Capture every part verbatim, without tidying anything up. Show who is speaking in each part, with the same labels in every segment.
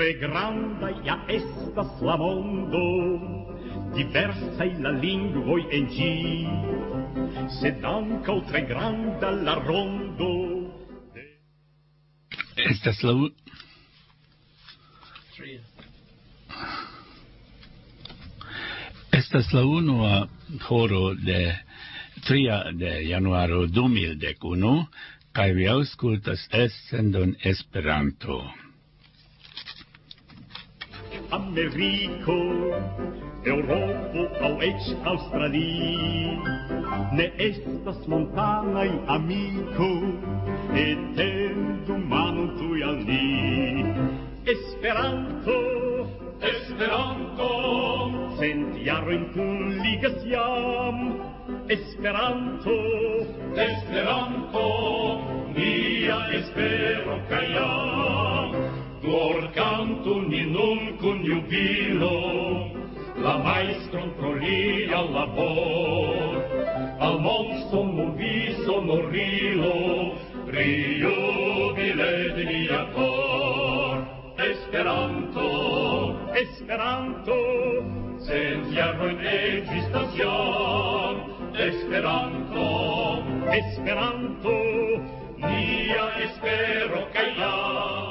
Speaker 1: tre granda ja estas la mondo, diversaj la lingvoj en ĝi, sed ankaŭ tre granda la rondo.
Speaker 2: Estas la u... Estas la unua horo de tria de januaro du mil dek unu, kaj vi aŭskultas elsendon Esperanto.
Speaker 1: Ameriko, Eŭropo aŭ eĉ Aŭstralio, ne estas montanaj amiko, etendu manon tuj al ni. Esperanto, Esperanto, cent jarojn kunligas jam. Esperanto, Esperanto, nia espero kaj jam. Glorcantu ni nun kun jubilo, la maestron pro lia labor. Al monstro movi sonorilo, riubile de nia cor. Esperanto, Esperanto, cent jarojn ekzistas jam. Esperanto, Esperanto, nia espero kaj jam.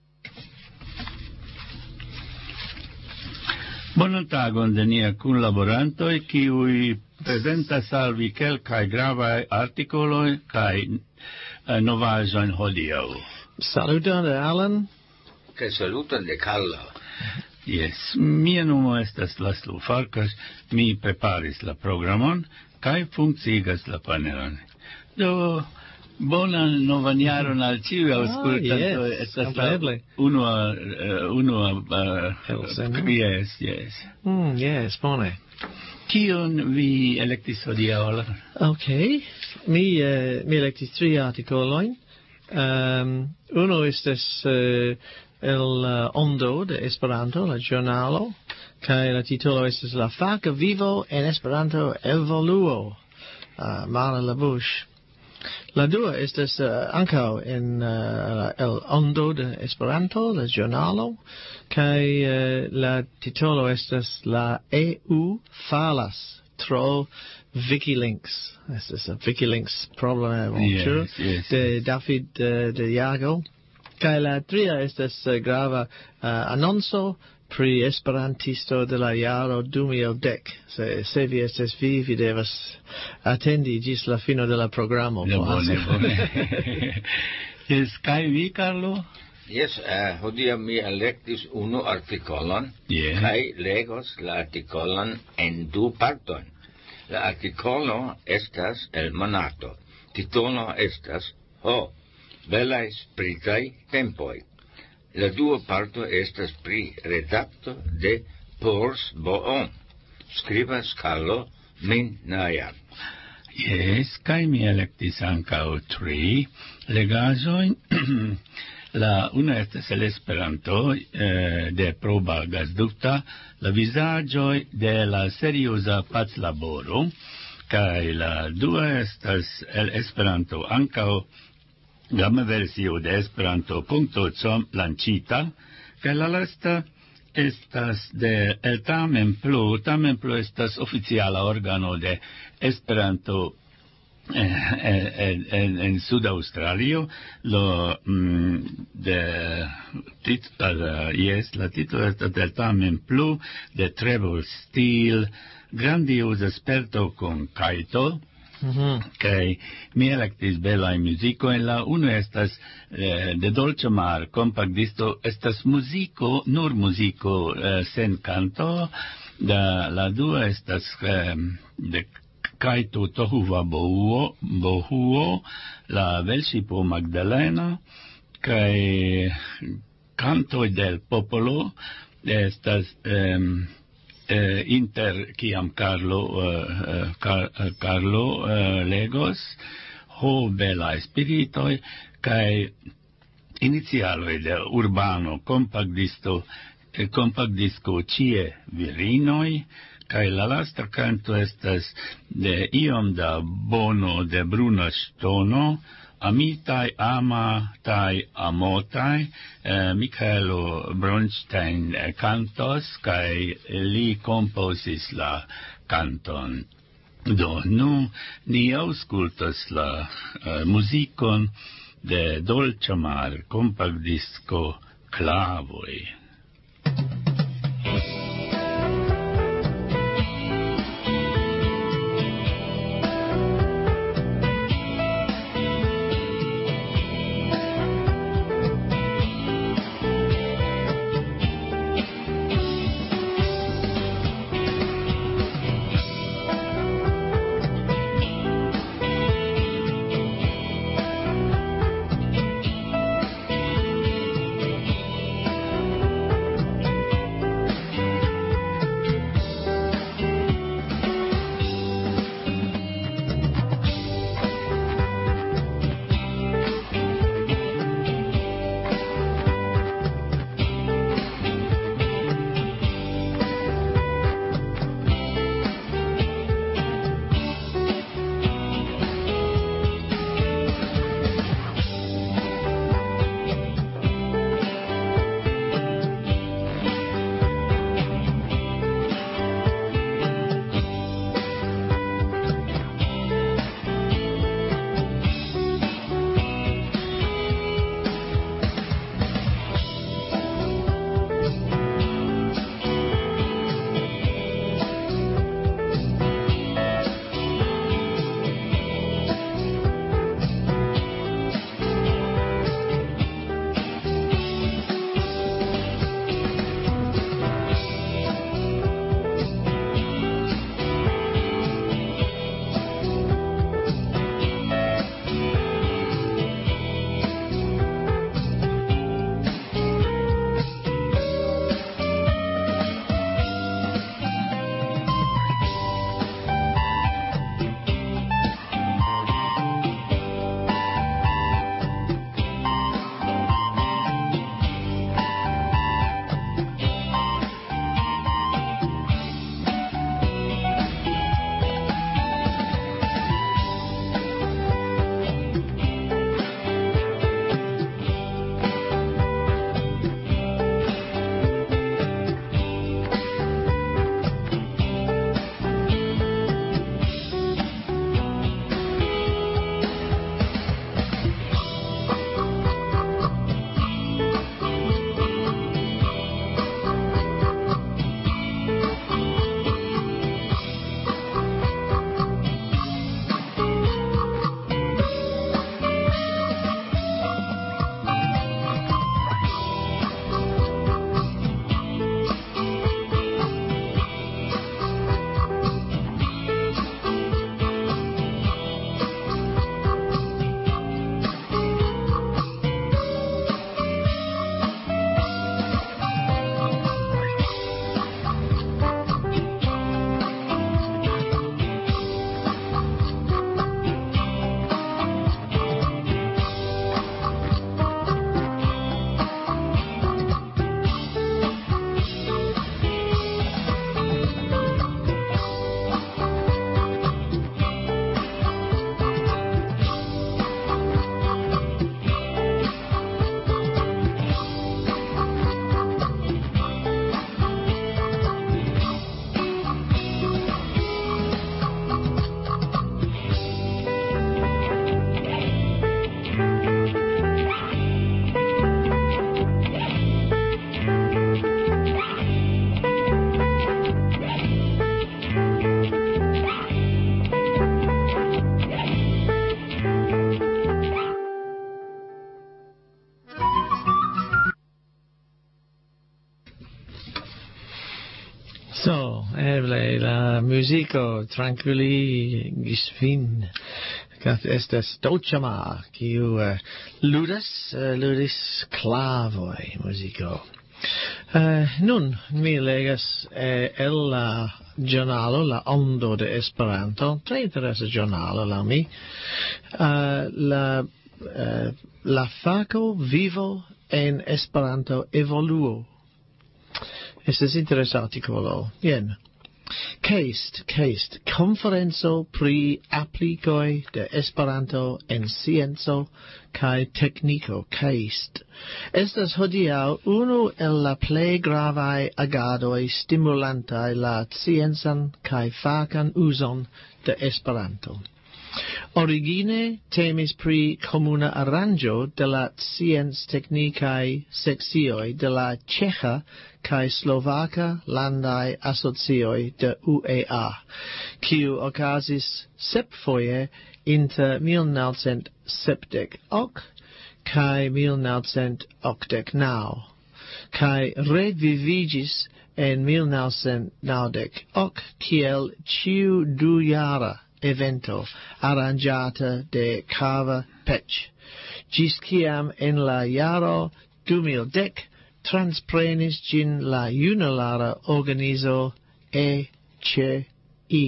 Speaker 2: Bonan tagon de nia kunlaborantoj, kiuj prezentas al vi kelkaj gravaj artikoloj kaj uh, novaĵojn hodiaŭ.
Speaker 3: Saluton de Alan.
Speaker 4: Kaj saluton de Carlo.
Speaker 2: Yes, mia nomo estas Laszlo Farkas, mi preparis la programon kaj funkciigas la panelon. Do bonan novan jaron al ĉiuj aŭskultantoj.
Speaker 3: Yes,
Speaker 2: estas
Speaker 3: kompreneble.
Speaker 2: Unua, uh, unua, uh, yes, yes.
Speaker 3: Mm, yes, bone.
Speaker 2: Kion vi elektis hodiaŭ?
Speaker 3: Okay, mi, uh, mi elektis tri artikolojn. Um, uno estas uh, el uh, Ondo de Esperanto, la ĵurnalo, kaj la titolo estas La faka vivo en Esperanto evoluo. Uh, Mala Labouche. La dua estas uh, ankaŭ en uh, el Ondo de Esperanto, la ĵurnalo, kaj uh, la titolo estas La E U falas tro Wikilinks. Estas a Wikilinks problemo, ĉu?
Speaker 2: Yes, yes.
Speaker 3: De David uh, de Jago. Kaj la tria estas uh, grava uh, anonco pri Esperantisto de la jaro du mil dek. Se, se vi estas vi, vi devas atendi ĝis la fino de la programo.
Speaker 2: Ne, bone, bone. Yes, kaj vi, Carlo?
Speaker 4: Yes, uh, hodiaŭ mi elektis unu artikolon,
Speaker 2: Yeah.
Speaker 4: kaj legos la artikolon en du partojn. La artikolo estas el monato. Titolo estas Ho, belaj spritaj tempoj. La dua parto estas pri redakto de Pors Boon. Skribas Carlo Minnaja.
Speaker 2: Yes, kaj mi elektis ankaŭ tri legaĵojn. La una estas el Esperanto eh, de proba gazdukta, la vizaĝoj de la serioza paclaboro, kaj la dua estas el Esperanto ankaŭ grama versio de Esperanto punto com lancita, kaj la lasta estas de el Tamen Plu. Tamen Plu estas oficiala organo de Esperanto en, en, en Sud-Australio. Lo mm, de titolo, yes, la titolo estas del Tamen Plu de Trevor Steele, grandiosa sperto con kaito.
Speaker 3: Mm-hmm.
Speaker 2: Kaj mi elektis belaj muzikojn. La unu estas eh, de Dolce Mar, kompaktisto, estas muziko, nur muziko eh, sen kanto. Da, la dua estas eh, de Kaito Tohuva Bohuo, Bohuo, la velŝipo Magdalena, kaj Cantoj del Popolo estas eh, Eh, inter kiam Carlo uh, Car, uh, Carlo uh, legos Ho belaj spiritoj kaj inicialoj de Urbano kompaktisto eh, kompaktisko Ĉie virinoj, kaj la lasta kanto estas de iom da Bono de Bruna ŝtono, amitai, amatai, amotai, uh, Michaelo Bronstein uh, cantos, kai li composis la canton. Do, nu, ni auscultas la uh, musicon de Dolce Mar, compact disco Clavoi.
Speaker 3: So, eble la musico tranquilligis vin, cat estas Dolce Mar, kiu uh, ludas, uh, ludis clavoi musico. Uh, nun, mi legas uh, el la giornalo, la Ondo de Esperanto, tre interesa giornalo la mi, uh, la, uh, la faco vivo en Esperanto evoluo. Este es interesante articolo. Bien. Caste, caste, conferenzo pri applicoi de Esperanto en scienzo kai tecnico, caste. Estas hodiaŭ unu el la plej gravaj agadoj stimulantaj la sciencan kai fakan uzon de Esperanto. Origine temis pri comuna aranĝo de la scienc-teknikaj sekcioj de la ĉeĥa kaj slovaka landaj asocioj de U E A, kiu okazis sepfoje inter mil novcent sepdek ok kaj mil novcent okdek naŭ, kaj reviviĝis en mil novcent naŭdek ok kiel ĉiudujara evento arrangiata de Carver Pech, gis ciam en la jaro du mil dek transprenis gin la junulara organizo E C I.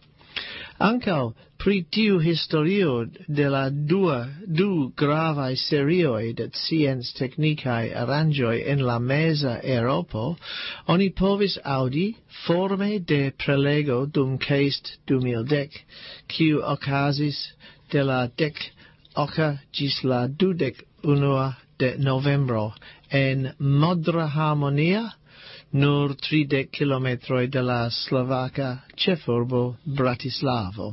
Speaker 3: Ancao pri tiu historio de la dua du gravaj serioj de scienc-teknikaj aranĝoj en la meza Eŭropo, oni povis aŭdi forme de prelego dum Caste du mil dek, kiu okazis de la dek oka ĝis la dudek unua de novembro en Modra Harmonia, nur tridek kilometroj de la slovaka ĉefurbo Bratislavo.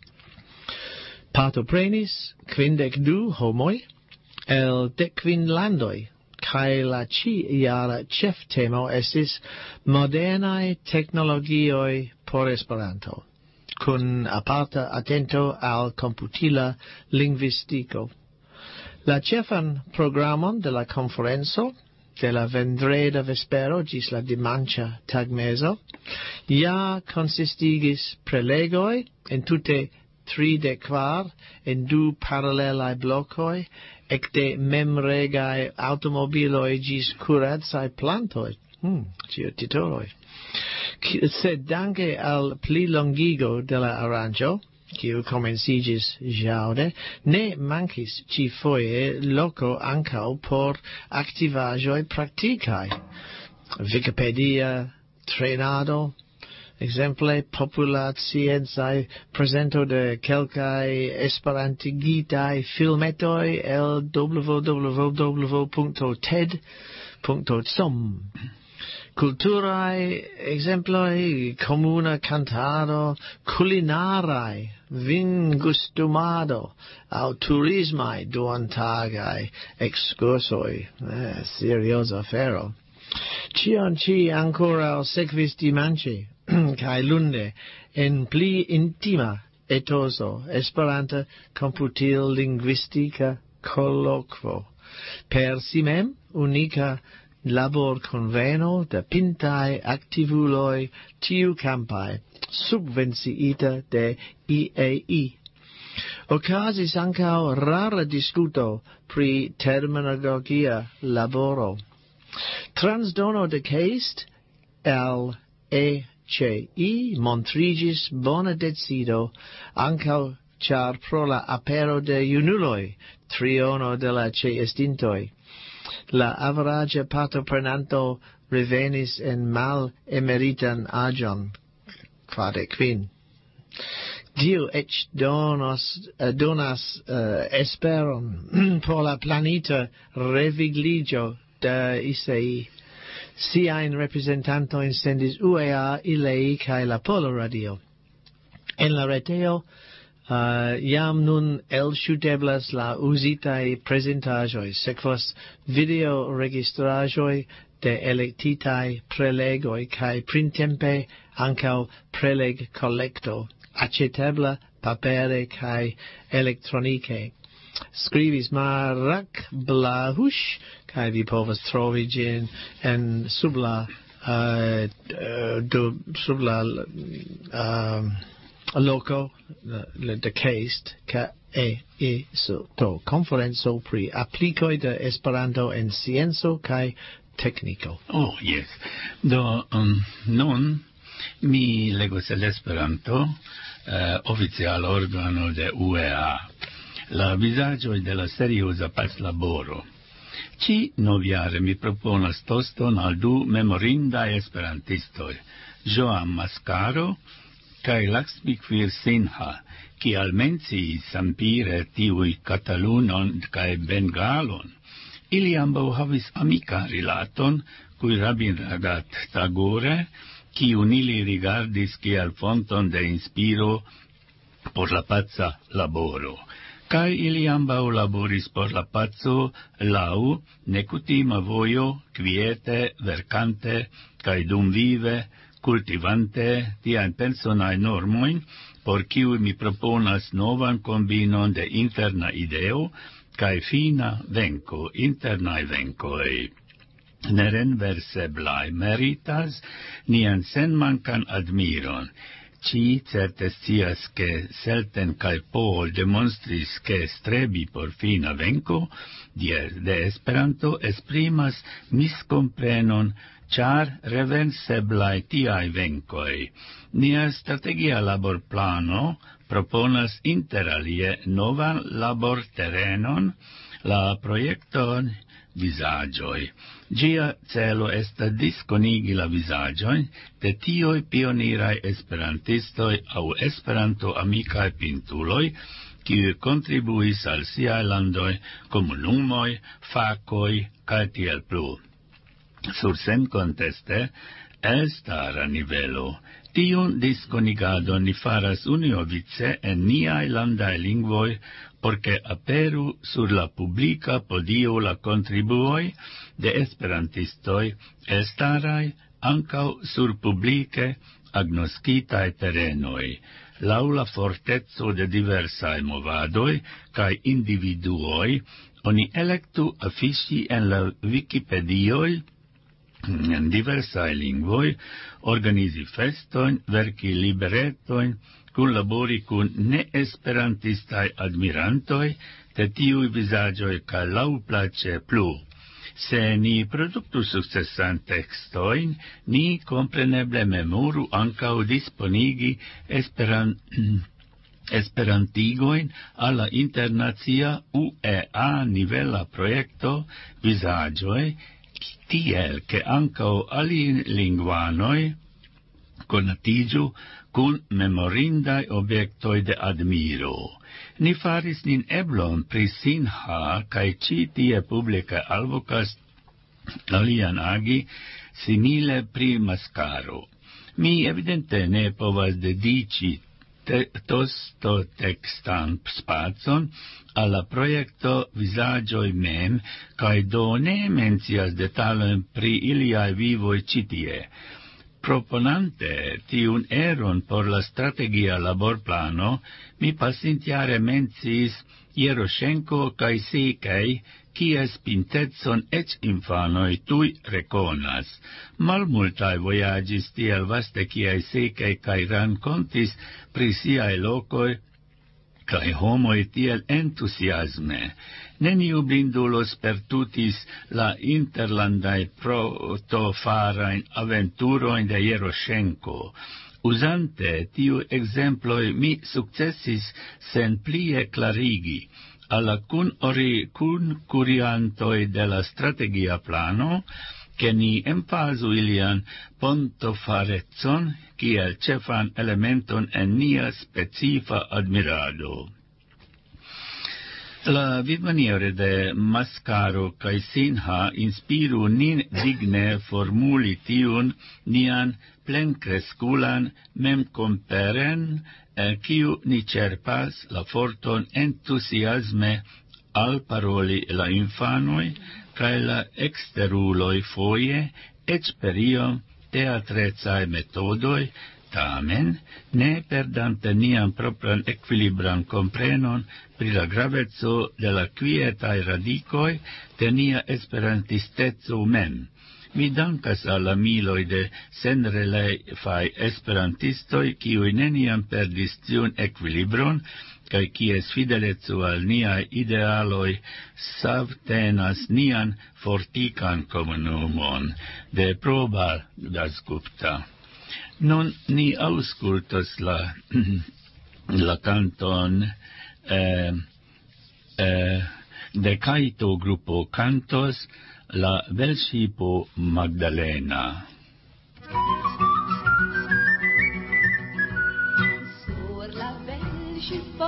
Speaker 3: Partoprenis kvindek du homoj el dekkvin landoj, kaj la ĉi-jara ĉeftemo estis modernaj teknologioj por Esperanto, kun aparta atento al komputila lingvistiko. La ĉefan programon de la konferenco de la vendreda vespero gis la dimanĉa tagmezo ja konsistigis prelegoj en tute tridek kvar en du paralelaj blokoj, ekde memregaj aŭtomobiloj ĝis kuracaj plantoj. Hmm, ĉio titoloj. Sed danke al plilongigo de la aranĝo, kiu komenciĝis ĵaŭde, ne mankis ĉifoje loko ankaŭ por aktivaĵoj praktikaj. Wikipedia trenado, exemple popula sciencaj presento de kelkaj esperantigitaj filmetoj el w w w punkto ted punkto com. Kulturaj ekzemploj, komuna kantado, kulinaraj, vingustumado, aŭ turismaj duontagaj ekskursoj. Eh, serioza afero. Ĉion ĉi ankoraŭ sekvis dimanĉe kaj lunde en pli intima etoso Esperanta komputil lingvistika kolokvo. Per si mem unika labor conveno de pintai activuloi tiu campai, subvenciita de I A I. Okazis ancao rara discuto pri terminologia laboro. Transdono de Caste el E C I montrigis bona decido ancao char pro la apero de junuloi, triono de la ĉeestintoj. La averaĝa partoprenanto revenis en mal emeritan aĝon, kvardek kvin. Dio eĉ donos, uh, donas uh, esperon por la planita revigliĝo de I C I. Siajn reprezentantojn sendis U E A, I L E I kaj la Pola Radio. En la reteo Uh, jam nun elŝuteblas la uzitaj prezentaĵoj, sekvas videoregistraĵoj de elektitaj prelegoj kaj printempe ankaŭ prelegkolekto, aĉetebla papere kaj elektronike. Skribis Marak Blahush, kaj vi povas trovi ĝin en sub la uh, do, sub la um, loco de Caste ca e e so to conferenzo pri applicoi de Esperanto en scienco kaj tekniko.
Speaker 2: Oh, yes. Do um, nun mi legos el Esperanto uh, oficial organo de U E A. La vizaĝoj de la serioza paslaboro. Ci noviare mi proponas toston al du memorindaj esperantistoj, Joan Mascaro, cae Laxmiquir Sinha, qui almenci sampire tiui Catalunon cae Bengalon. Ili ambo havis amica rilaton, cui Rabindranath Tagore, qui unili rigardis kiel fonton de inspiro por la pazza laboro. Cae ili ambau laboris por la pazzo lau necutima voio, quiete, vercante, cae dum vive, cultivante tian personae normoin, por kiu mi proponas novan combinon de interna ideo, cae fina venco, internae vencoi. Nerenverseblai meritas nian senmancan admiron. Ci certe scias che Selten cae Paul demonstris che strebi por fina venco de, de Esperanto esprimas miscomprenon, char revenseblai tiai vencoi. Nia strategia labor plano proponas inter alie novan labor terenon, la proiecton visagioi. Gia celo est disconigi la visagioi de tioi pionirai esperantistoi au esperanto amicae pintuloi, qui contribuis al siae landoi comunumoi, facoi, cae tiel plu. Sur sen conteste, elstara nivelo, tiun disconigado ni faras uniovice en niae landae lingvoi, porque aperu sur la publica podio la contribuoi de esperantistoi elstarai ancau sur publice agnoscitae terenoi, lau la fortezzo de diversae movadoi cae individuoi, oni electu affici en la Wikipedioi en diversae lingvoi, organizi festoin, verki liberetoin, cun labori cun ne-esperantistae admirantoi, de tiui visagioi ca lau place plu. Se ni productu successan textoin, ni compreneble memoru ancau disponigi esperan... esperantigoin alla internazia U E A nivela proiecto visagioi, tiel che ancau ali linguanoi conatigiu cun memorindai obiectoi de admiro. Ni faris nin eblon pri Sinha, cae ci tie publica alvocas alian agi simile pri Mascaro. Mi evidente ne povas dedici te, tosto textan spazon alla proiecto visagioi mem, cae do ne mencias detalem pri iliae vivoi citie. Proponante tiun eron por la strategia labor plano, mi pasintiare mencis Jeroshenko cae Sikei, quies pintetson ec infanoi tui reconas. Malmultae voyagis tiel vaste quiae Sikei cae rancontis pri siae locoi, cae homoi tiel entusiasme. Neniu blindulos pertutis la interlandae protofarain aventuroin de Jeroshenko. Usante tiu exemploi mi successis sen plie clarigi alla cun ori cun curiantoi de la strategia plano, che ni empasu ilian pontofarezzon kiel cefan elementon en nia specifa admirado. La vivmaniere de Mascaro cae Sinha inspiru nin digne formuli tiun nian plencresculan mem comperen, el quiu ni cerpas la forton entusiasme al paroli la infanoi, cae la exteruloi foie, ec periom teatrezae metodoi, tamen, ne perdante nian propran equilibran comprenon pri la gravezzo de la quietae radicoi de nia esperantistezo mem. Mi dankas alla miloi de senrelefai esperantistoi, kiui neniam perdis tiun equilibron, cae quies fidelezzo al niai idealoi savtenas nian fortican comunumon, de Prabal Dasgupta. Non ni auscultos la, la canton eh, eh, de Kaito gruppo Cantos, la Velsipo Magdalena.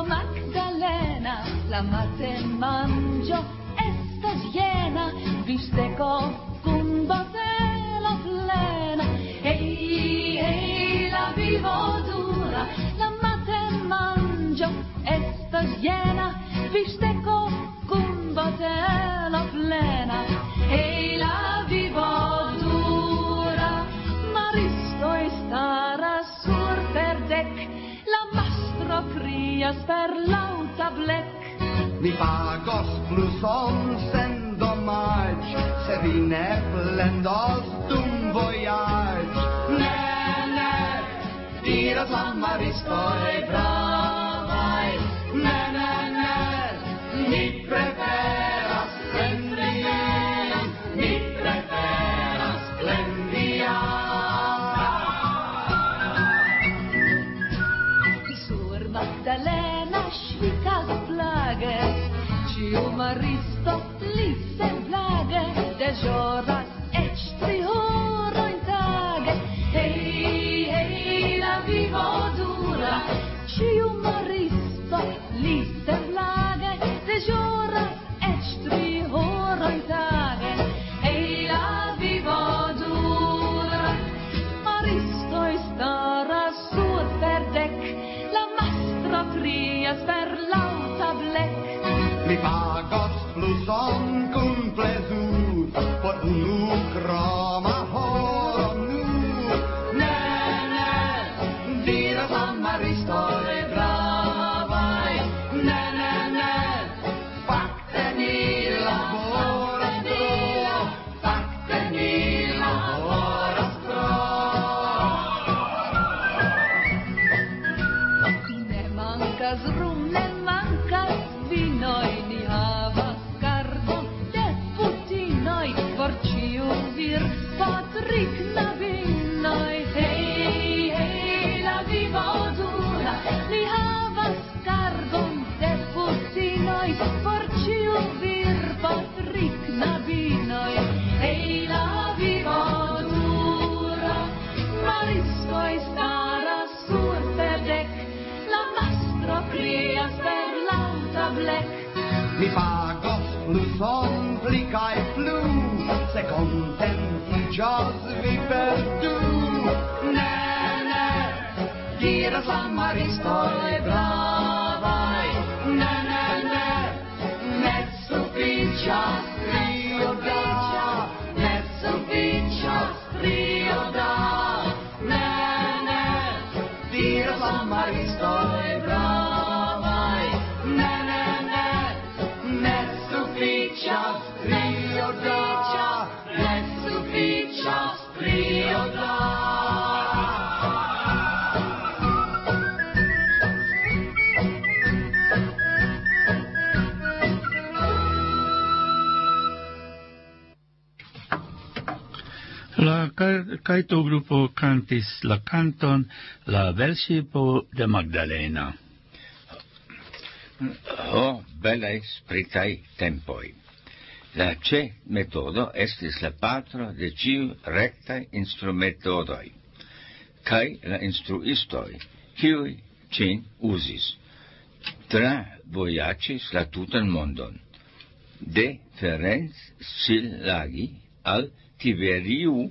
Speaker 5: Io Magdalena, la mate mangio, esta llena, bisteco con batela plena. Ehi, ehi, la vivo dura, la mate mangio, esta llena, bisteco con batela plena. Ehi, la vivo dura, Maristo estará sur per dec, la mastro crias per lauta blec.
Speaker 6: Mi pagos pluson sen dommage, se vi ne plendos dum voyage. Ne, ne, diras la maristoi bravai. Ne, ne, ne, mi preferas splendiam, mi preferas splendiam.
Speaker 5: Sur Magdalena švikas plages, ciu maristo li se blage, dežoras ec tri horojn tage. Hej, hej, la vivo dura, ciu maristo li se blage, dežoras ec tri horojn tage. Hej, la vivo dura, maristo staras sur per dec, la mastro crias per lauta blec.
Speaker 6: Mi pagos pluson cum plezur, por unu croma horom nu. Ne, ne, diras la maristoi bravai. Ne, ne, ne, facte ni laboras pro, facte ni laboras pro.
Speaker 5: Ne mancas rum, ne mancas vinoi, ni havas carbon de putinoi, por ciu vir Patrik nabinoi. Hej, hej, la vivo dura, ni havas carbon de putinoi, por ciu vir Patrik nabinoi. Hej, la vivo dura, Maristoi staras sur per dec, la mastro crias per lauta blec.
Speaker 6: Mi pagos pluson pli cae plu, se contentigios vi perdu. Ne, ne, diras la maristoi bravai. Ne, ne, ne, ne sufficias trio da, ne sufficias trio da. Ne, ne, diras la maristoi bravai. Ne, ne, ne, ne sufficias trio da, ne sufficias trio da.
Speaker 2: La Kaito gruppo cantis la canton La Velŝipo de Magdalena.
Speaker 4: Ho, belaj spritaj tempoj! La ĉe metodo estis la patro de ĉiuj rektaj instrumetodoj, kaj la instruistoj, kiuj ĝin uzis, travojaĝis la tutan mondon, de Ferenc Szilágyi al Tiberiu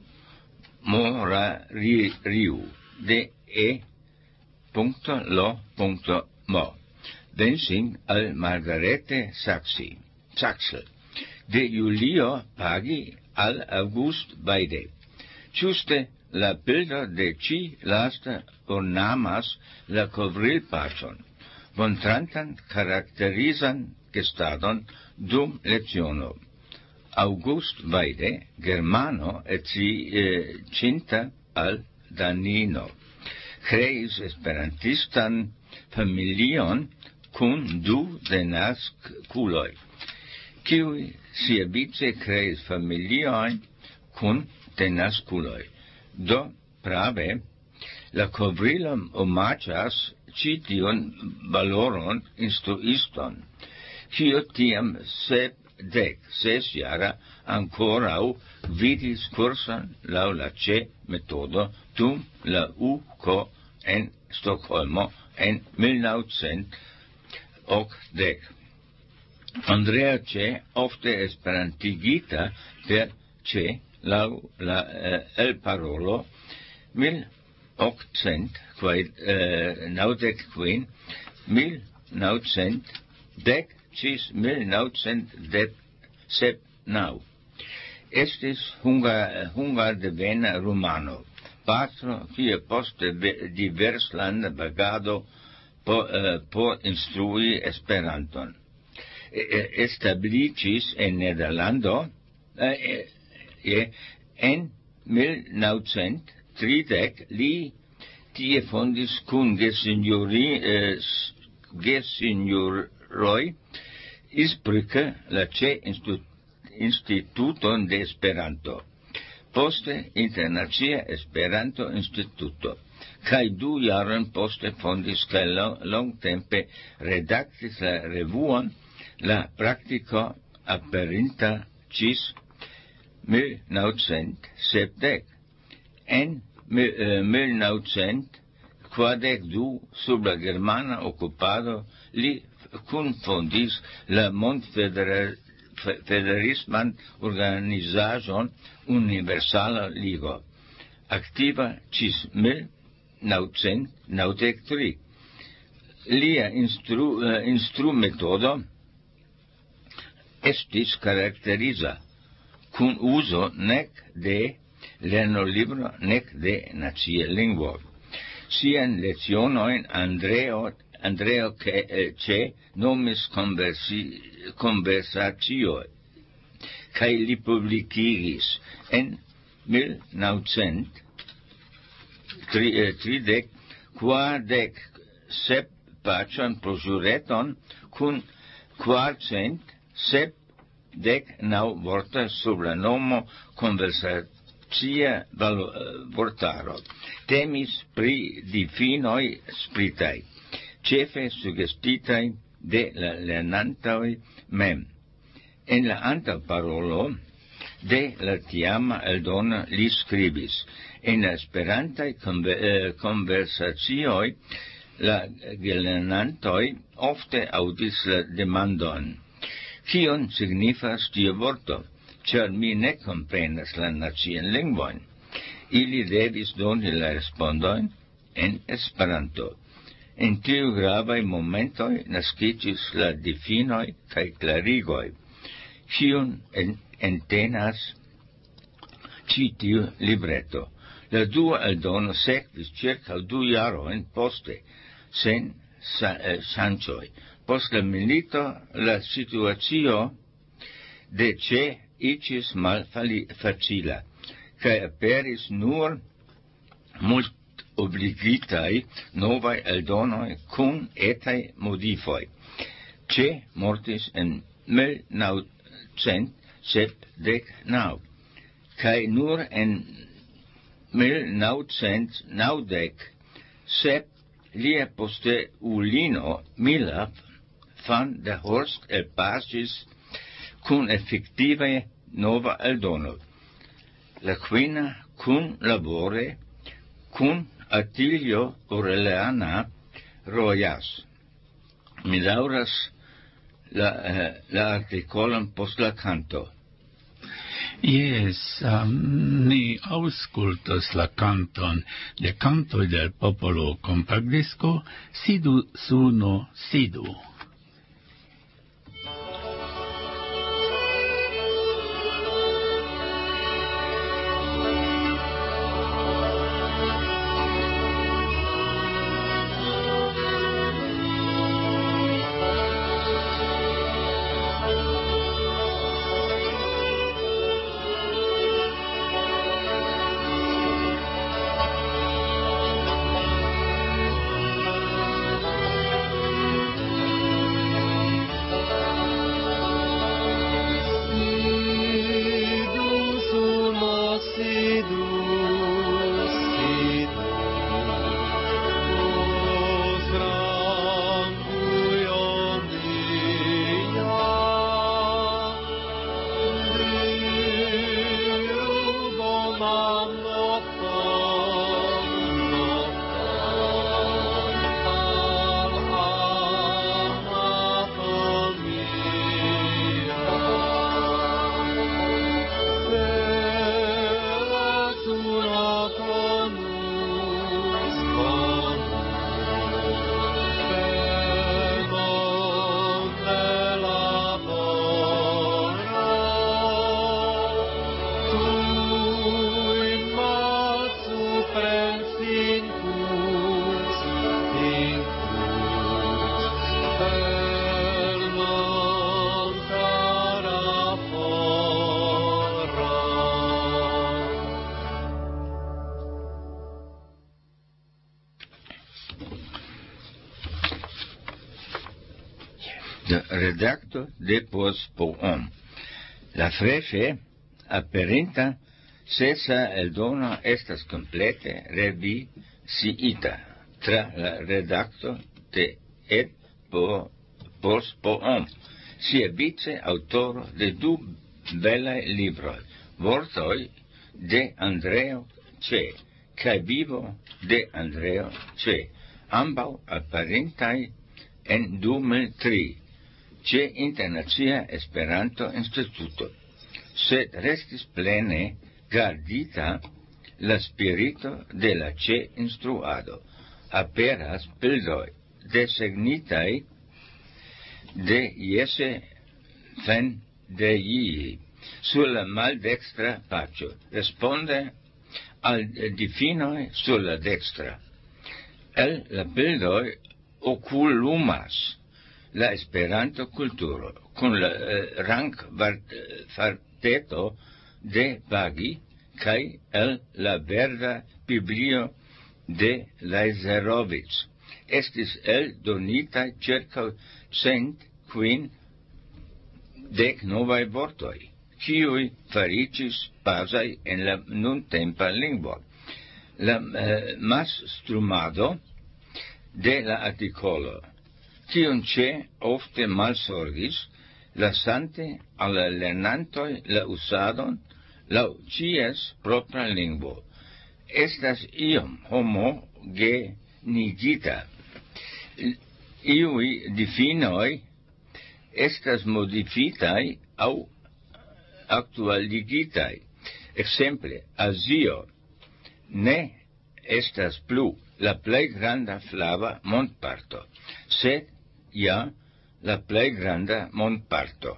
Speaker 4: Morariu, de E. Lo. Mo, Benzin al Margarete Saxi, Saxel, de Julio Pagi al August Beide. Ĝuste la bildo de ĉi lasta ornamas la kovrilpaĝon, montrantan karakterizan gestadon dum leciono. August Beide, germano eccinta al Danino, creis esperantistan familion kun du denaskuloj, kiuj siavice creis familiojn kun denaskuloj. Do prave la kovrilon omaĝas ĉi tion valoron instruiston, kiu tiam sep dec ses jara ancorau vidis cursan laŭ la ĉe metodo dum la U K en Stokholmo en mil novcent ok dek. Andrea ce ofte esperantigita per ce lau la uh, el parolo mil octcent quaid uh, naudec quin mil naucent dec cis mil naucent dec sep nau. Estis hungar, hungar devena Romano, patro quia poste divers landa bagado po, uh, por instrui Esperanton. Establicis en Nederlando eh, eh, en mil naucent tridec li tie fondis cum gesignori eh, gesignoroi Isbrücke la ce institu, instituton de Esperanto. Poste Internacia Esperanto Instituto. Kai du jaron poste fondis kai long tempe redactis la revuon la practico aperinta cis mil naucent sepdec. En mil, uh, mil naucent quadec du sub la germana occupado li confondis la Mondfederisman organizajon Universala Ligo, activa cis mil naucent naudec tri. Lia instru, uh, instrumetodo estis caracteriza cum uso nec de lernolibro nec de nacia lingvo. Sian lecionoin Andreo Andreo che, che nomis conversi, conversatioi, cae li publicigis en mil naucent tridec quardec sep pacion projureton cun quarcent sep dec nau vorta sub la nomo conversatia vortaro. Temis pri difinoi spritai, cefe suggestitai de la lernantoi mem. En la antaparolo de la tiama eldona li scribis, en la esperantai conversatioi la lernantoi ofte audis la demandon. Kion signifas tia vorto, char mi ne comprenas la nacian lingvon. Ili devis doni la respondoin en Esperanto. En tiu gravaj momentoj naskiĝis la difinoj kaj klarigoj, kiun en, entenas ĉi tiu libreto. La dua eldono sekvis ĉirkaŭ du jarojn poste, sen sa, eh, ŝanĝoj. Post la milito la situacio de ĉe iĝis malfacila, kaj aperis nur mult obligitai novae eldonoi cum etae modifoi. Ce mortis en mil naucent sepdec nau, cae nur en mil naucent naudec sep lia posteulino Milaf van der Horst elpasis cum effective nova eldono. La quina cum labore cum Attilio Aureliana Rojas. Mi dauras la, uh, la articolon post la canto.
Speaker 2: Yes, um, ni auscultos la canton de Canto del Popolo compactdisco Sidu Suno Sidu.
Speaker 4: de redacto de post-poem. La freŝe aperinta sesa eldono estas komplete revisiita tra la redakto de et post-poem, siavice aŭtoro de du belaj libroj, Vortoj de Andreo C. kaj Vivo de Andreo C. Ambaŭ aperintaj en du mil tri ĉe Internacia Esperanto-Instituto, sed restis plene gardita la spirito de la ĉe instruado. Aperas bildoj desegnitaj de Jesse Fendei sur la maldextra paĝo, responde al difinoj sur la dextra. El la bildoj okulumas la Esperanto-kulturo kun la eh, rank-farteto de Bagi kaj el la verda biblio de Laizerovic. Estis eldonitaj ĉirkaŭ cent kvin dek novaj vortoj, kiuj fariĝis bazaj en la nuntempa lingvo. La eh, mastrumado de la artikolo, kiun ĉe ofte malsorgis, lasante al la lernantoj la usadon laŭ ĉies propra lingvo, estas iom homogenigita. Iuj difinoj estas modifitaj aŭ aktualigitaj. Ekzemple, Azio ne estas plu la plej granda flava mondparto, sed ja la plej granda mondparto.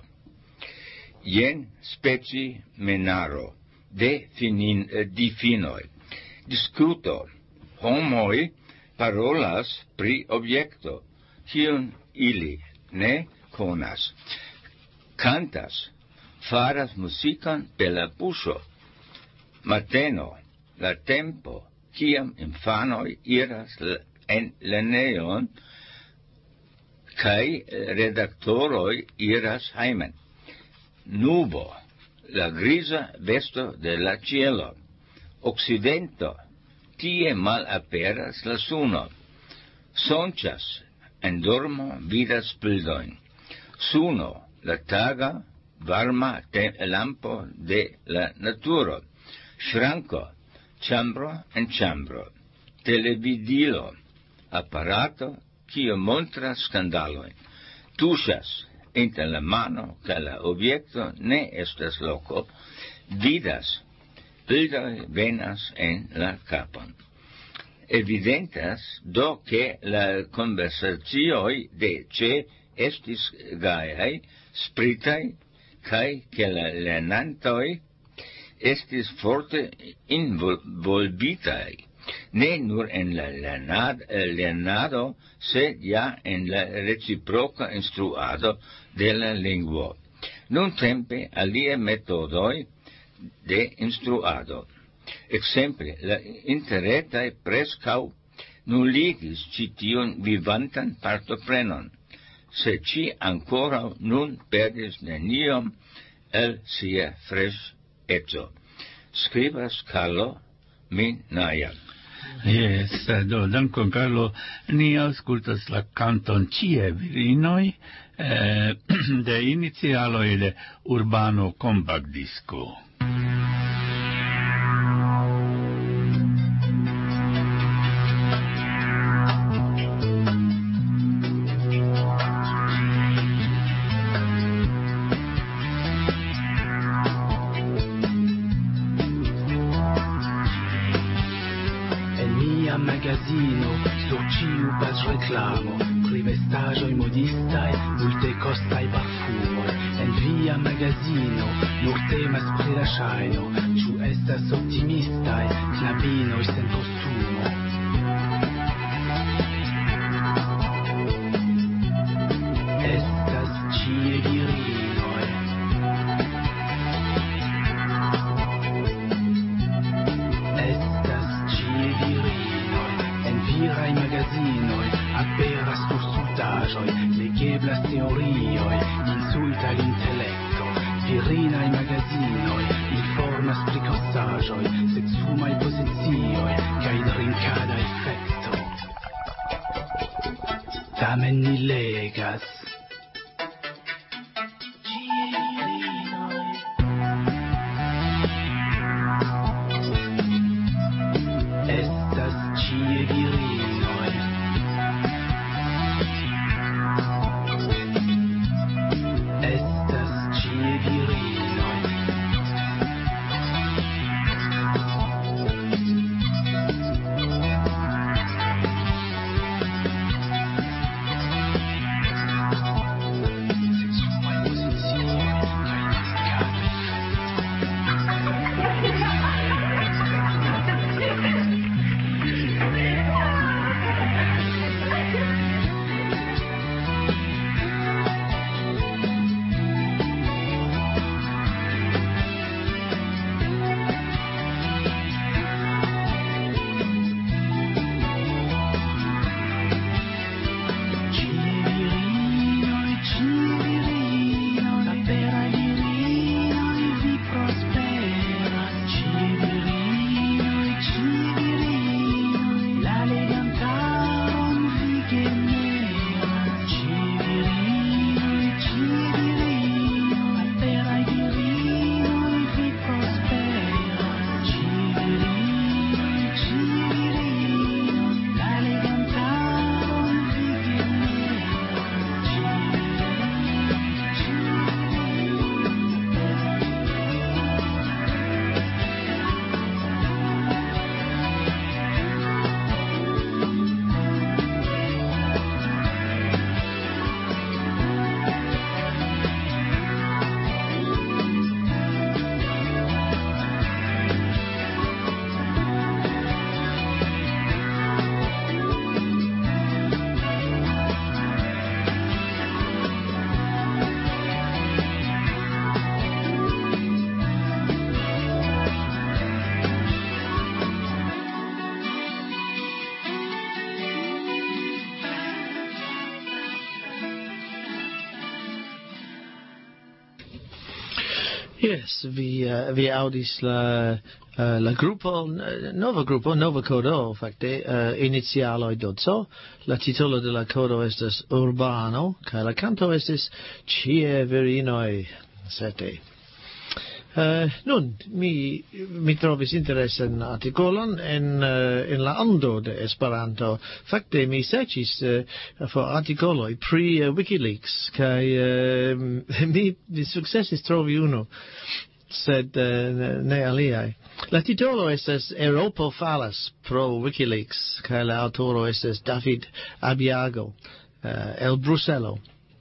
Speaker 4: Jen specimenaro de finin, difinoj. Diskuto. Homoj parolas pri objekto, kiun ili ne konas. Kantas, faras muzikon per la buŝo. Mateno, la tempo, kiam infanoj iras en lernejon kaj redaktoroj iras hejmen. Nubo, la griza vesto de la ĉielo. Okcidento, tie malaperas la suno. Sonĉas, en dormo vidas bildojn. Suno, la taga, varma lampo de la naturo. Ŝranko, ĉambro en ĉambro. Televidilo, aparato, kio montras skandalojn. Tuŝas, inter la mano kaj la objekto ne estas loko. Vidas, bildoj venas en la kapon. Evidentas do ke la konversacioj de ĉe estis gajaj, spritaj, kaj ke la lernantoj estis forte involvitaj, ne nur en la lernad, lernado, sed ja en la reciproca instruado de la lingvo. Nuntempe alie metodoj de instruado. Exemple, la interretaj preskaŭ nuligis ĉi tiun vivantan partoprenon, sed ŝi ankoraŭ nun perdis neniom el sia freŝeco. Skribas Carlo Minajak.
Speaker 2: Yes, do, dankon Carlo. Ni aŭskultas la kanton Ĉie virinoj eh, de inicialoj de Urbano Compact Disco.
Speaker 7: Magazino, sur ĉiu paĝreklamo, pri vestaĵoj modistaj, multekostaj parfumoj. En via magazino nur temas pri la ŝajno, ĉu estas optimistaj knabinoj sen kostumo. Estas ĉie virinoj. Estas ĉie virinoj. Viraj magazinoj aperas nur stultaĵoj, legeblas teorioj insulta l'intelletto, virinai magazinoi, informas pri costagioi, sexumai posizioi, cae drinkada effecto. Tamen ni legas. Estas cie virinoi. Estas cie virinoi. Sexumai posizioi, cae drinkada Civirinoi, civirinoi, la pera virinoi vi prospera. Civirinoi, civirinoi, la legantaron vi genera. Civirinoi, civirinoi, la pera virinoi vi prospera. Civirinoi, civirinoi, la legantaron vi genera.
Speaker 3: Yes, vi, uh, vi audis la, uh, la gruppo, uh, nova gruppo, nova codo, facte, uh, initialoi dodso. La titolo de la codo estes Urbano, ca la canto estes Cie virinoi, sete. Uh, nun, mi, mi trovis interesan articolon en, uh, en la ondo de Esperanto. Facte, mi sercis uh, for articoloi pri uh, Wikileaks, kai uh, mi, mi successis trovi uno, sed uh, ne aliai. La titolo estes Europo falas pro Wikileaks, kai la autoro estes David Abiago, uh, el Bruselo.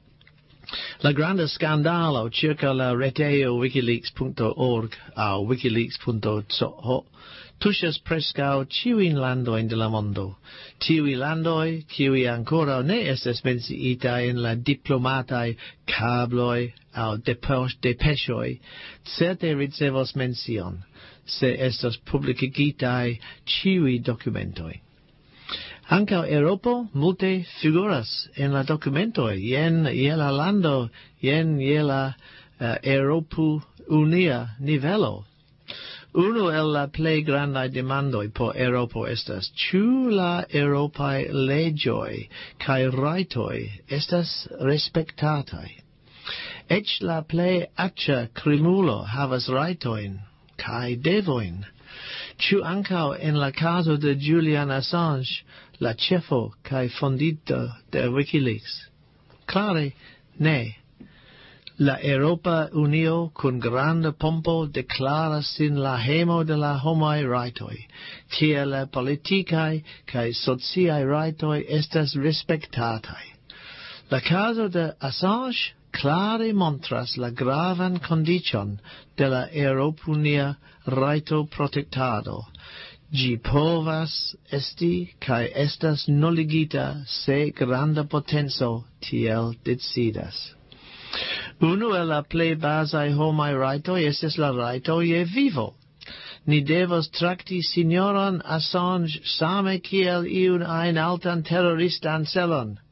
Speaker 3: La grande scandalo circa la reteo wikileaks punto org au wikileaks punto c o tushas prescau ciuin landoin de la mondo. Tiui landoi, kiui ancora ne estes menciita in la diplomatai cabloi au depeshoi, certe ricevos mencion, se estos publicigitai ciui documentoi. Anca Europo multe figuras en la documentoi, yen iela lando, yen iela uh, Europu unia nivelo. Uno el la plei grandai demandoi por Europo estas, ciu la Europae legioi cae raitoi estas respectatai. Ec la plei accia crimulo havas raitoin cae devoin. Ciu ancao en la caso de Julian Assange, la cefo cae fondito de Wikileaks? Clare, ne. La Europa Unio cun grande pompo declara sin la hemo de la homae raitoi, cia la politicae cae sociae raitoi estas respectatai. La caso de Assange clare montras la gravan condicion de la Europunia raito protectado. Gi povas esti cae estas nulligita se granda potenzo tiel decidas. Uno el la plei basae homae raitoi estes la raito je vivo. Ni devos tracti signoron Assange same kiel iun ein altan terroristan celon.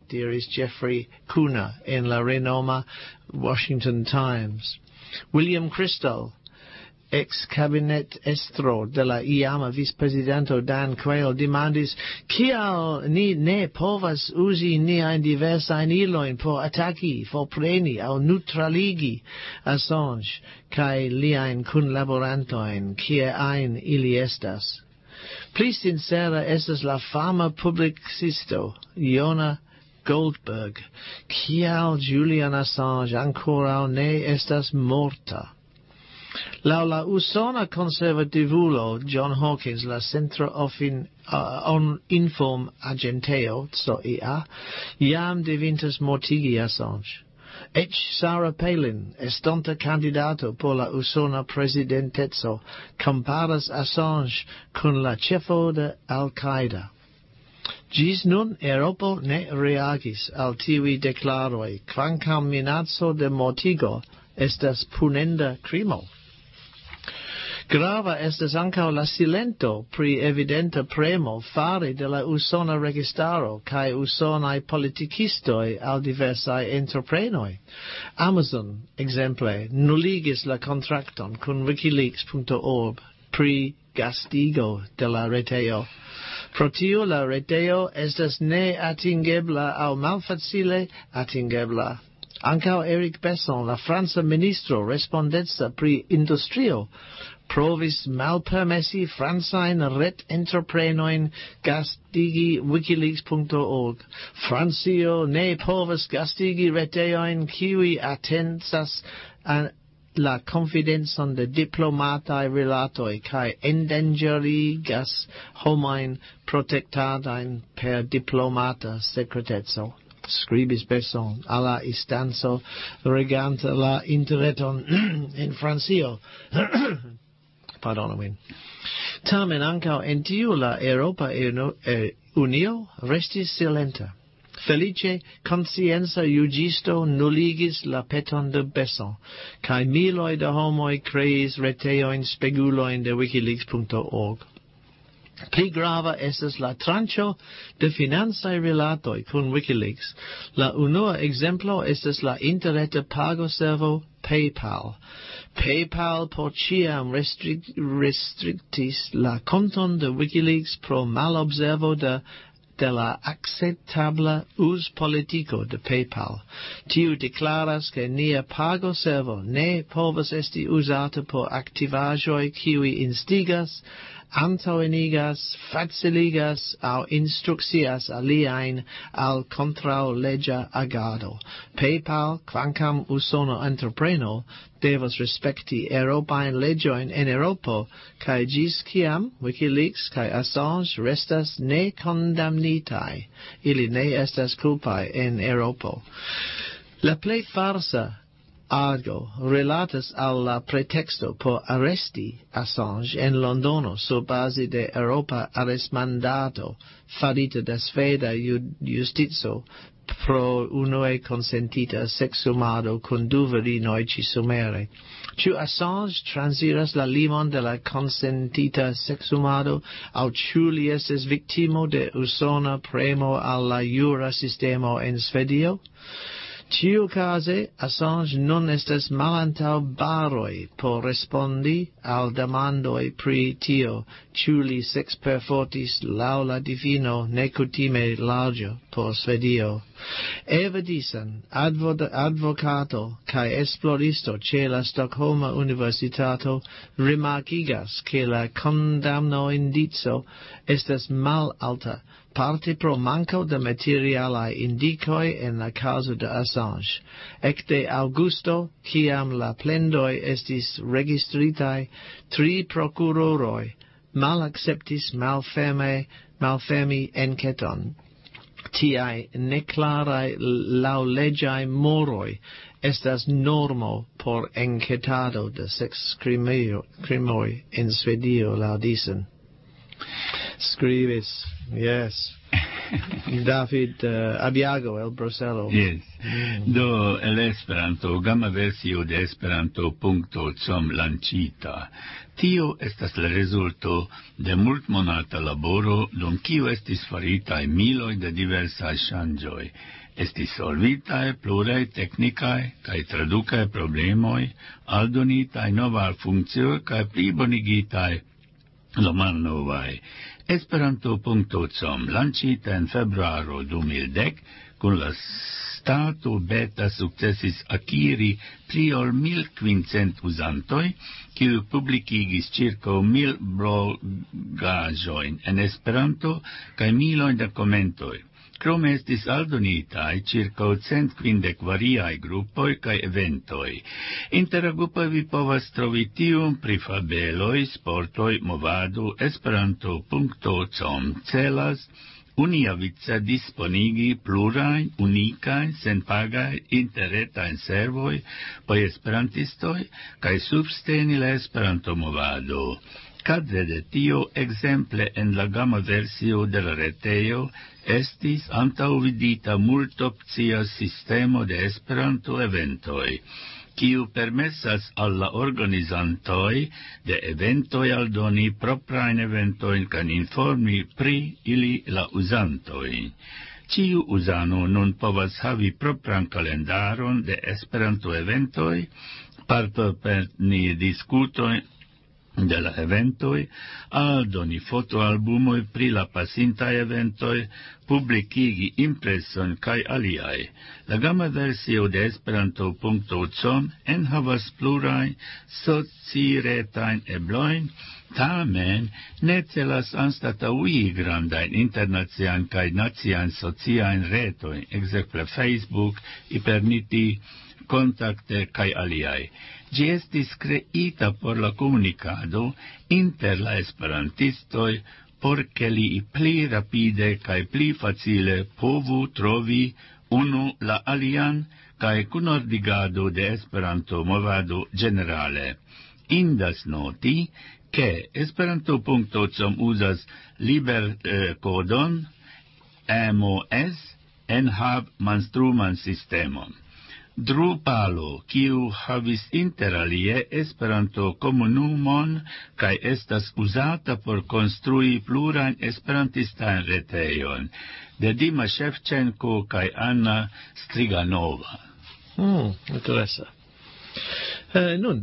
Speaker 3: diris Jeffrey Cooner en la renoma Washington Times. William Crystal, ex cabinet estro de la iama vicepresidento Dan Quayle, demandis kial ni ne povas usi niajn diversajn ilojn por ataki, forpreni aŭ neutraligi Assange kaj liajn kunlaborantojn, kie ajn ili estas. Pli sincera estas la fama publicisto Yona Goldberg, kial Julian Assange ankoraŭ ne estas morta. Laŭ la usona konservativulo John Hawkins, la centro ofin, uh, on inform agenteo, C I A, jam devintas mortigi Assange. Ec Sarah Palin, estonta candidato por la usona presidentezo, comparas Assange kun la ĉefo de Al-Qaeda. Gis nun Europo ne reagis al tiuj deklaroj, kvankam minaco de mortigo estas punenda krimo. Grava estas ankaŭ la silento pri evidenta premo fare de la usona registaro kaj usonaj politikistoj al diversaj entreprenoj. Amazon, ekzemple, nuligis la kontrakton kun Wikileaks punto org pri gastigo de la retejo. Pro tio la retejo estas ne atingebla aŭ malfacile atingebla. Ankaŭ Eric Besson, la franca ministro respondeca pri industrio, provis malpermessi francajn ret-entreprenojn gastigi Wikileaks punto org. Francio ne povas gastigi retejojn kiuj atencas la konfidencon de diplomataj rilatoj kaj endangerigas homojn protektadajn per diplomata sekreteco. Scribis Besson alla istanzo reganta la interreton in Francio. Pardon min. Tamen ankaŭ en tiu la Europa Unio restis silenta. Felice conscienza juĝisto nuligis la peton de Besson, kaj miloj da homoj kreis retejojn spegulojn de Wikileaks punto org. Pli grava estas la tranĉo de financaj rilatoj kun Wikileaks. La unua ekzemplo estas la interreta pagoservo PayPal. PayPal por ĉiam restric- restriktis la konton de Wikileaks pro malobservo de de la akceptabla uzpolitiko de PayPal. Tiu deklaras ke nia pagoservo ne povas esti uzata por aktivaĵoj kiuj instigas, antaŭenigas, faciligas aŭ instrukcias aliajn al kontraŭleĝa agado. PayPal, kvankam usona entrepreno, devas respekti eŭropajn leĝojn en Eŭropo, kaj ĝis kiam Wikileaks kaj Assange restas nekondamnitaj, ili ne estas kulpaj en Eŭropo. La plej farsa ago relatas al la pretexto por arresti Assange en Londono sur base de Europa arestmandato farita de sveda justico pro unue consentita sexumado kun du virinoj ĉi-somere. Ĉu Assange transiras la limon de la consentita sexumado aŭ ĉu li estas viktimo de usona premo al la jura sistemo en Svedio? Ĉiukaze Assange nun estas malantaŭ baroj por respondi al demandoj pri tio, ĉu li seksperfortis laŭ la difino nekutime larĝa por Svedio. Eva Dyson, advo- advokato kaj esploristo ĉe la Stokholma Universitato, rimarkigas ke la kondamnoindico estas malalta, parte pro manko de materialaj indikoj en la kazo de Assange. Ekde aŭgusto, kiam la plendoj estis registritaj, tri prokuroroj malakceptis malferme malfermi enketon. Tiaj neklaraj laŭleĝaj moroj estas normo por enketado de sekskrimoj en Svedio, laŭ Dyson. Scribis, yes. David uh, Abiago el Bruselo.
Speaker 2: Yes. Do el Esperanto, gamma versio de Esperanto punto com lancita. Tio estas la resulto de multmonata laboro, dum kiu estis faritaj miloj de diversaj ŝanĝoj. Estis solvitaj pluraj teknikaj kaj tradukaj problemoj, aldonitaj novaj funkcioj kaj plibonigitaj la malnovaj. Esperanto punto com lancita en februaro du mil dek, kun la stato beta sukcesis akiri pli ol mil kvincent uzantoj, kiuj publikigis ĉirkaŭ mil blogaĵojn en Esperanto kaj milojn da komentoj. Krome estis aldonitaj ĉirkaŭ cent kvindek variaj grupoj kaj eventoj. Inter la grupoj vi povas trovi tiun pri fabeloj, sportoj, movado. Esperanto punto com celas uniavice disponigi plurajn, unikajn, senpagaj interretajn servoj por esperantistoj kaj subteni la Esperanto-movado. Kadre de tio, exemple en la gama versio de la retejo, estis antaŭvidita multopcia sistemo de Esperanto-eventoj, kiu permesas al la organizantoj de eventoj aldoni proprajn eventojn kaj informi pri ili la uzantoj. Ĉiu uzano nun povas havi propran kalendaron de Esperanto-eventoj, partopreni diskutojn de la eventoj, aldoni fotoalbumoj pri la pasintaj eventoj, publikigi impreson kaj aliaj. La gama versio de Esperanto punto com enhavas plurajn sociretajn eblojn, tamen ne celas anstataŭigi grandajn internaciajn kaj naciajn sociajn retojn, ekzemple Facebook, Iperniti, Kontakte kaj aliaj. Ĝi estis kreita por la komunikado inter la esperantistoj, por ke li pli rapide kaj pli facile povu trovi unu la alian kaj kunordigado de Esperanto-movado ĝenerale. Indas noti, ke Esperanto punto com uzas liberkodon M O S enhab monstruman sistemon. Drupalo, kiu havis inter alie Esperanto komunumon kaj estas uzata por konstrui plurajn esperantistajn retejojn, de Dima Shevchenko kaj Anna Striganova.
Speaker 3: Hmm, interesa. Uh, nun,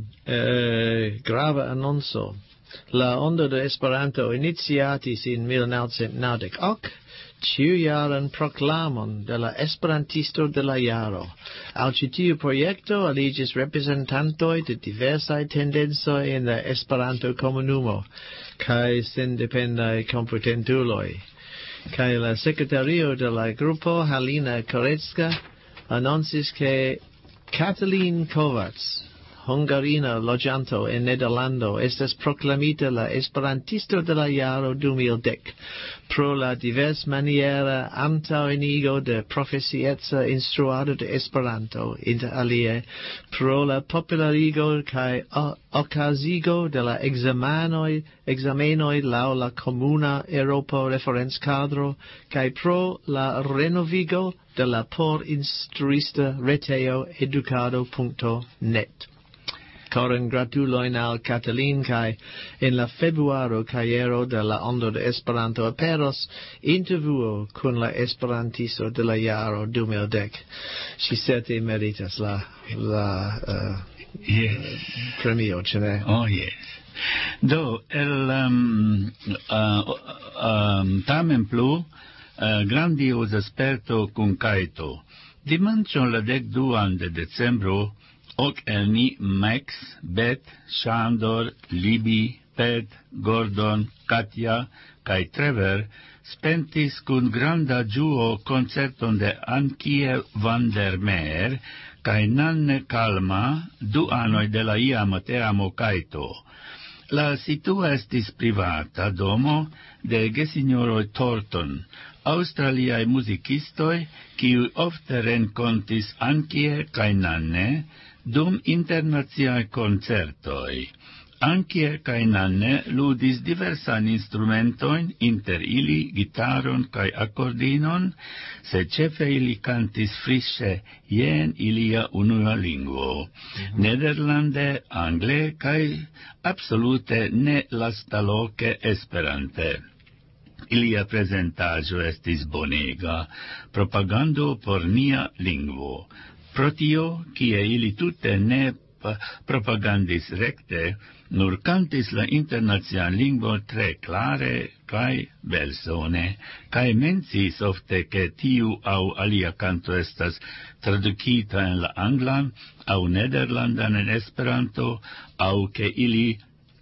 Speaker 3: uh, grava annonco. La ondo de Esperanto iniciatis in mil novecent naŭdek ok, ĉiujaran proklamon de la Esperantisto de la jaro. Al ĉi tiu projekto aliĝis reprezentantoj de diversaj tendencoj en la Esperanto-komunumo kaj sendependaj kompetentuloj. Kaj la sekretario de la grupo, Halina Korecka, anoncis ke Katalin Kovacs, hungarina loĝanto en Nederlando, estas proklamita la Esperantisto de la jaro du mil dek pro la diversmaniera antaŭenigo de profesieca instruado de Esperanto, inter alie pro la popularigo kaj okazigo de la ekzamenoj ekzamenoj laŭ la komuna Eŭropa referencadro kaj pro la renovigo de la por instruista retejo edukado punto net. Koran gratulojn al Katalin kaj en la februaro kajero de la ondo de Esperanto aperos intervjuo kun la Esperantisto de la jaro du mil dek. Ŝi certe meritas la la uh,
Speaker 2: yes.
Speaker 3: premio, ĉu ne?
Speaker 2: Oh, yes. Do, el um, uh, um, tamen plu uh, grandioza sperto kun kajto. Dimanĉon la dek duan de decembro ok el ni Max, Bet, Shandor, Libi, Pet, Gordon, Katja kaj Trevor spentis kun granda ĝuo koncerton de Ankie van der Meer kaj Nanne Kalma, du anoj de la iama teamo Kajto. La situo estis privata domo de gesinjoroj Thornton, aŭstraliaj muzikistoj, kiuj ofte renkontis Ankie kaj Nanne dum internaciaj koncertoj. Anche kai Nanne ludis diversan instrumentoin, inter ili gitaron kai accordinon, se cefe ili cantis frisce jen ilia unua lingvo. Mm-hmm. Nederlande, angle kai absolute ne lastaloke esperante. Ilia presentaggio estis bonega, propagando por nia lingvo. Pro tio, kie ili tute ne propagandis recte, nur cantis la internazian lingvo tre clare kai belsone, kai mencis ofte che tiu au alia canto estas traducita en la anglan, au nederlandan en esperanto, au che ili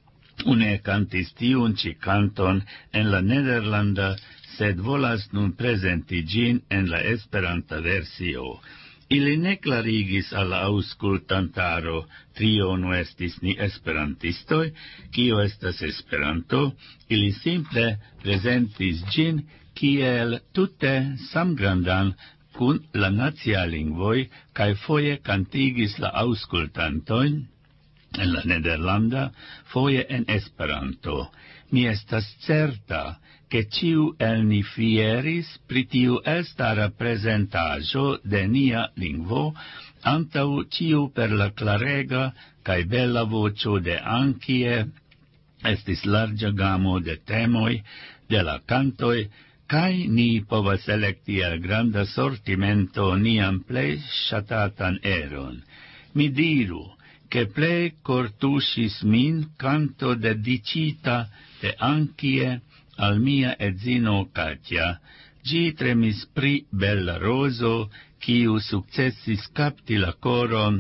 Speaker 2: une cantis tiun ci canton en la nederlanda, sed volas nun presenti gin en la esperanta versio. Ili ne clarigis al la auscultantaro, trio nu estis ni esperantistoi, kio estas Esperanto, ili simple presentis gin kiel tute samgrandan kun la nacia lingvoi, kai foje cantigis la auscultantoin en la Nederlanda, foje en Esperanto. Mi estas certa, che ciu el ni fieris pri tiu elstara presentaggio de nia lingvo, antau ciu per la clarega cae bella vocio de Ankie, estis larga gamo de temoi, de la cantoi, cae ni povas electi el granda sortimento niam plei shatatan eron. Mi diru, che plei cortusis min canto dedicita de Ankie, al mia edzino Katia, gi tremis pri bella roso, kiu successis capti la coron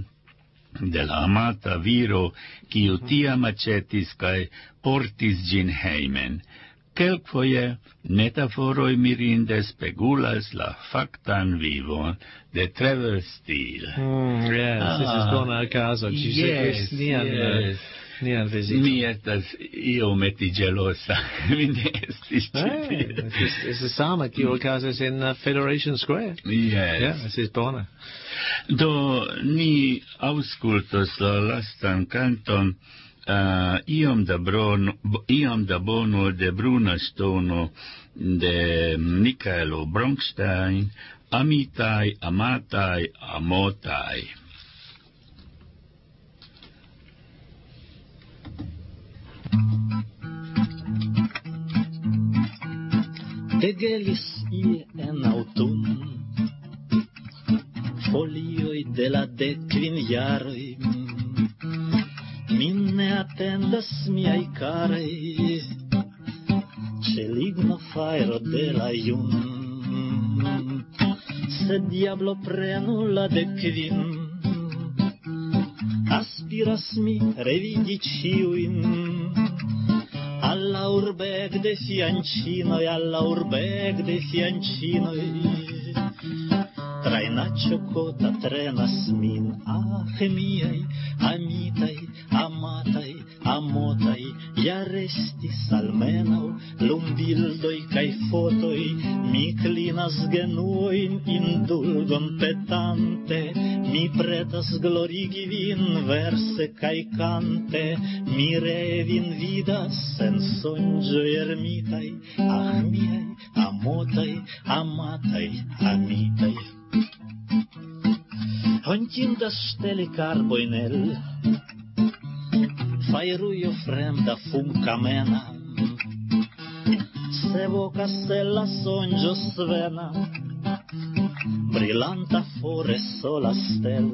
Speaker 2: de la amata viro, kiu tiam acetis cae portis gin heimen. Quelquoie metaforoi mirinde spegulas la factan vivon de Trevor Steele.
Speaker 3: Mm, yes, ah, this is bona caso.
Speaker 2: Yes, yes.
Speaker 3: Nian visito.
Speaker 2: Mi estas iometi gelosa. Mi ne estis
Speaker 3: Hey, it's the sama kio okazas in uh, Federation Square.
Speaker 2: Yes.
Speaker 3: Yeah, this is bona.
Speaker 2: Do, ni auscultos la lastan canton uh, iom da brono, iom da bono de Bruna Stono de Michaelo Bronstein, amitai, amatai, amotai.
Speaker 8: Egelis ie en autun, folioi de la declin jaroi, min ne attendas miai carei, ce ligno fairo de la jun, se diablo prenu la declin, aspiras mi revidi ciuin, alla urbeg de fiancinoi, alla urbeg de fiancinoi. Trainaccio cota trenas min, ah, miei, amitai, amatai, amotai, ja restis almenau lumbildoi cae fotoi, mi clinas genuoin indulgon petante, mi pretas glorigi vin verse cae cante, mi revin vidas en songioi ermitai, ah, miei, amotai, amatai, amitai. Hontinda steli carboinel, fairuio fremda fum camena, se vocas la sonjo svena, brillanta fore sola stel,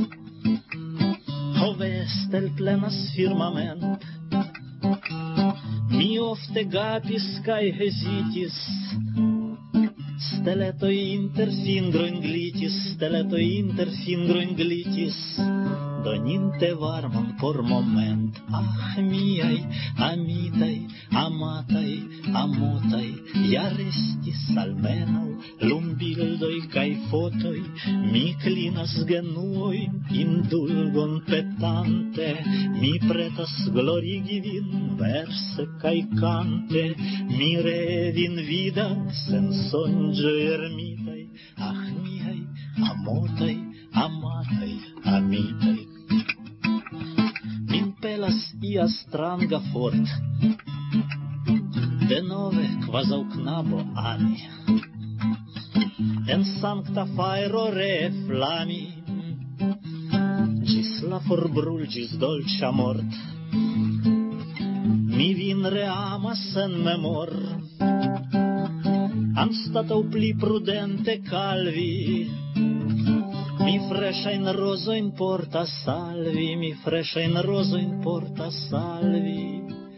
Speaker 8: ove stel plenas firmament, mi ofte gapis cae hesitis, steleto inter fingro inglitis, steleto inter fingro inglitis, doninte varman por moment, ah, miei, amitai, amatai, amotai, ja restis almenau lumbildoi cae fotoi, mi clinas genuoi, indulgon petante, mi pretas glorigi vin verse cae cante, mi revin vidas en sonjo ermitai, ah, miei, amotai, amatai, amitai. Min pelas ia stranga fort. Denove quasau knabo ami. En sancta faero ree flami, gis la forbrulgis dolcia mort. Mi vin reamas en memor, anstatau pli prudente calvi, mi freshain rosoin porta salvi, mi freshain rosoin porta salvi.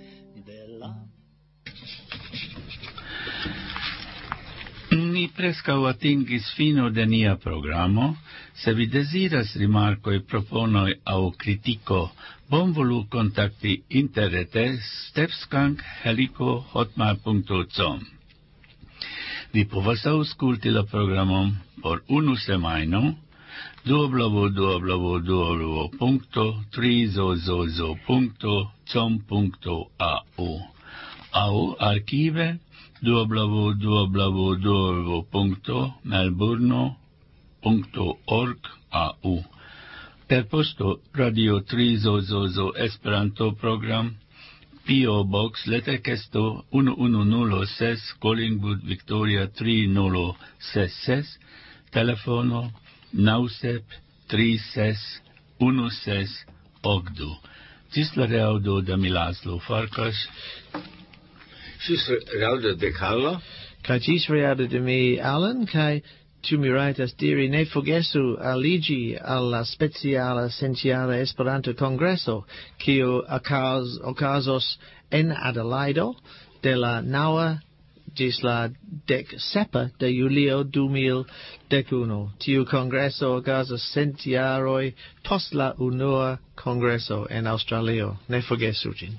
Speaker 2: Ni prescau atingis fino de nia programo. Se vi desiras rimarcoi, proponoi au critico, bonvolu contacti interrete stepskank helico hotmail punto com. Vi povas ausculti la programon por unu semaino w w w punto trizozozo punto com punto a u au archive w w w punto melbourne punto org a u. Per posto Radio Trizozozo Esperanto program, P O Box letterkesto one one zero six Collingwood Victoria three zero six six, telefono nausep tri ses unu ses ogdu. Cis la reaudo de Milaslo Farkas.
Speaker 4: Cis reaudo de Carlo.
Speaker 3: Kai cis reaudo de mi Alan, kai tu mi raitas diri ne forgesu aligi alla speciala sentiara Esperanto Congresso, kiu okaz, okazos en Adelaido de la naŭa gis la dek sepa de julio du mil dek unu. Tiu congreso okazos cent jaroj post la unua congreso en Aŭstralio. Ne forgesu ĝin.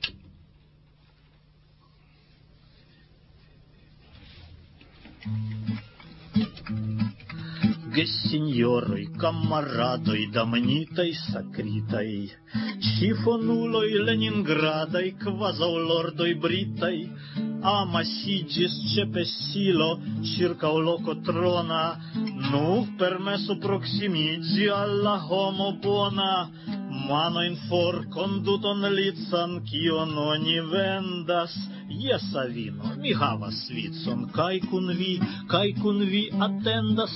Speaker 8: Gesignoroi, camaradoi, damnitai, sacritai, cifonuloi Leningradai, quasau lordoi britai, amasigis cepesilo, circa o loco trona, nu permesso proximigi alla homo bona, mano in for conduton lican, kion oni vendas, jes avino, mi havas vicon, kai kun vi, kai kun vi attendas.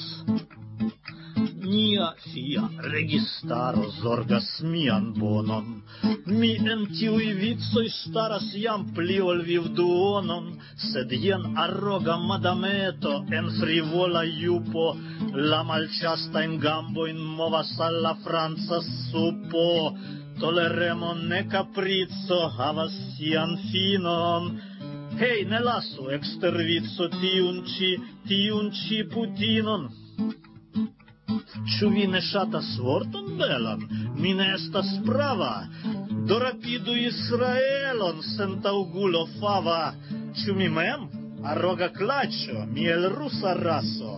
Speaker 8: Nia fia registaro zorgas mian bonon. Mi en tiui vicoi staras jam pli ol vivduonon, sed jen arroga madameto en frivola jupo, la malĉastajn gambojn movas al la franca supo. Toleremo ne capricco havas sian finon. Hei, ne lasu ekster vico tiun ci, tiun ci putinon. Ĉu vi ne ŝatas vorton belan? Mi ne estas prava. Do rapidu Israelon, sentaŭgulo fava. Ĉu mi mem? Arroga klaĉo, mi el rusa raso.